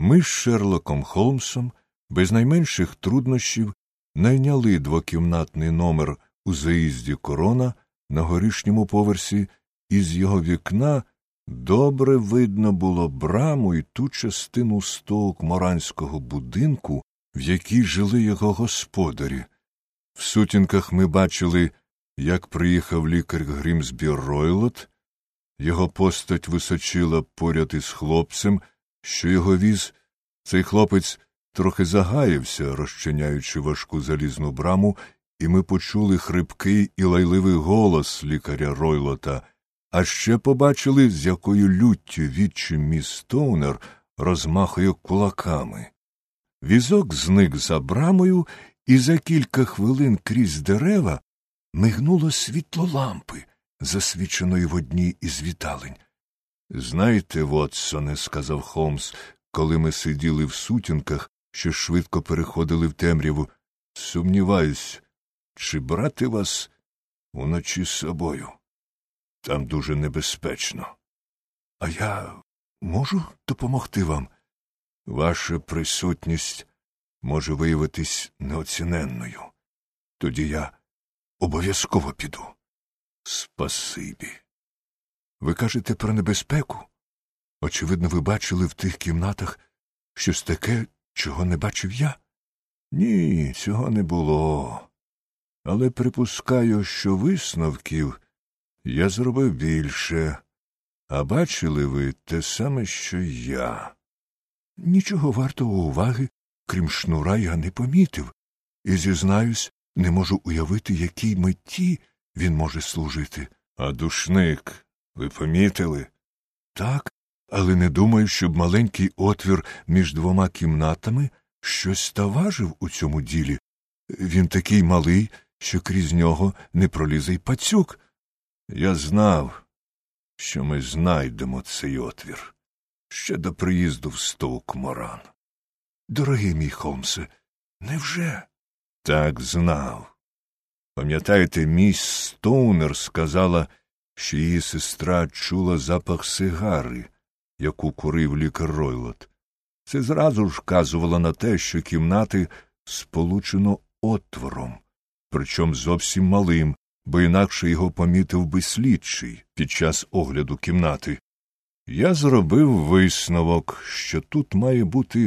Ми з Шерлоком Холмсом без найменших труднощів найняли двокімнатний номер у заїзді Корона на горішньому поверсі, і з його вікна добре видно було браму і ту частину стоук-моранського будинку, в якій жили його господарі. В сутінках ми бачили, як приїхав лікар Грімсбі Ройлот. Його постать височила поряд із хлопцем, що його віз. Цей хлопець трохи загаявся, розчиняючи важку залізну браму, і ми почули хрипкий і лайливий голос лікаря Ройлота, а ще побачили, з якою люттю відчим міс Стоунер розмахує кулаками. Візок зник за брамою, і за кілька хвилин крізь дерева мигнуло світло лампи, засвіченої в одній із віталень. «Знаєте, Вотсоне, — сказав Холмс, коли ми сиділи в сутінках, що швидко переходили в темряву, — сумніваюсь, чи брати вас уночі з собою? Там дуже небезпечно. А я можу допомогти вам? Ваша присутність може виявитись неоціненною. Тоді я обов'язково піду. Спасибі. Ви кажете про небезпеку? Очевидно, ви бачили в тих кімнатах щось таке, чого не бачив я? Ні, цього не було. Але припускаю, що висновків я зробив більше. А бачили ви те саме, що й я? Нічого вартого уваги, крім шнура, я не помітив. І, зізнаюсь, не можу уявити, якій меті він може служити. А душник ви помітили? Так, але не думаю, щоб маленький отвір між двома кімнатами щось ставажив у цьому ділі. Він такий малий, що крізь нього не пролізе й пацюк. Я знав, що ми знайдемо цей отвір ще до приїзду в Стоук-Моран. Дорогий мій Холмсе, невже? Так, знав. Пам'ятаєте, міс Стоунер сказала, що її сестра чула запах сигари, яку курив лікар Ройлот. Це зразу ж вказувало на те, що кімнати сполучено отвором, причому зовсім малим, бо інакше його помітив би слідчий під час огляду кімнати. Я зробив висновок, що тут має бути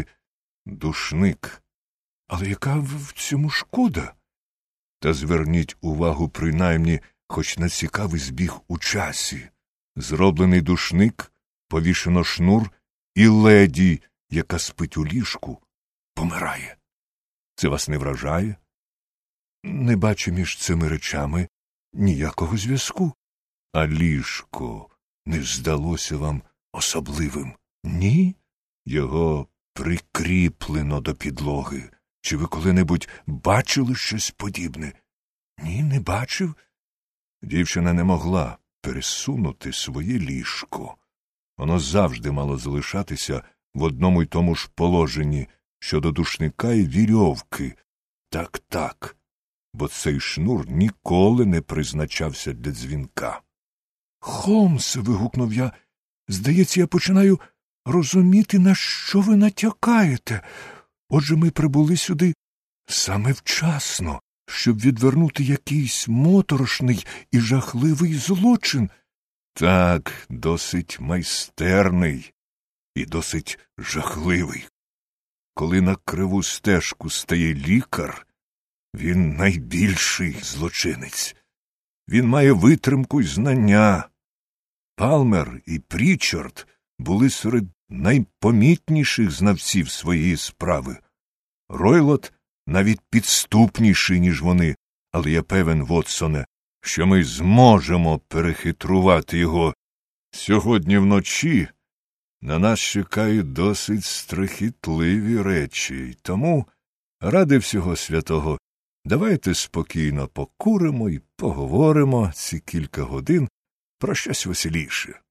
душник. Але яка в цьому шкода? Та зверніть увагу принаймні хоч на цікавий збіг у часі. Зроблений душник, повішено шнур, і леді, яка спить у ліжку, помирає. Це вас не вражає? Не бачу між цими речами ніякого зв'язку. А ліжко не здалося вам особливим? Ні? Його прикріплено до підлоги. Чи ви коли-небудь бачили щось подібне? Ні, не бачив. Дівчина не могла пересунути своє ліжко. Воно завжди мало залишатися в одному й тому ж положенні щодо душника і вірьовки. Так, бо цей шнур ніколи не призначався для дзвінка. Холмсе, вигукнув я, здається, я починаю розуміти, на що ви натякаєте. Отже, ми прибули сюди саме вчасно, щоб відвернути якийсь моторошний і жахливий злочин. Так, досить майстерний і досить жахливий. Коли на криву стежку стає лікар, він найбільший злочинець. Він має витримку й знання. Палмер і Прічард були серед найпомітніших знавців своєї справи. Ройлот навіть підступніший, ніж вони, але я певен, Вотсоне, що ми зможемо перехитрувати його. Сьогодні вночі на нас чекають досить страхітливі речі, тому, ради всього святого, давайте спокійно покуримо і поговоримо ці кілька годин про щось веселіше.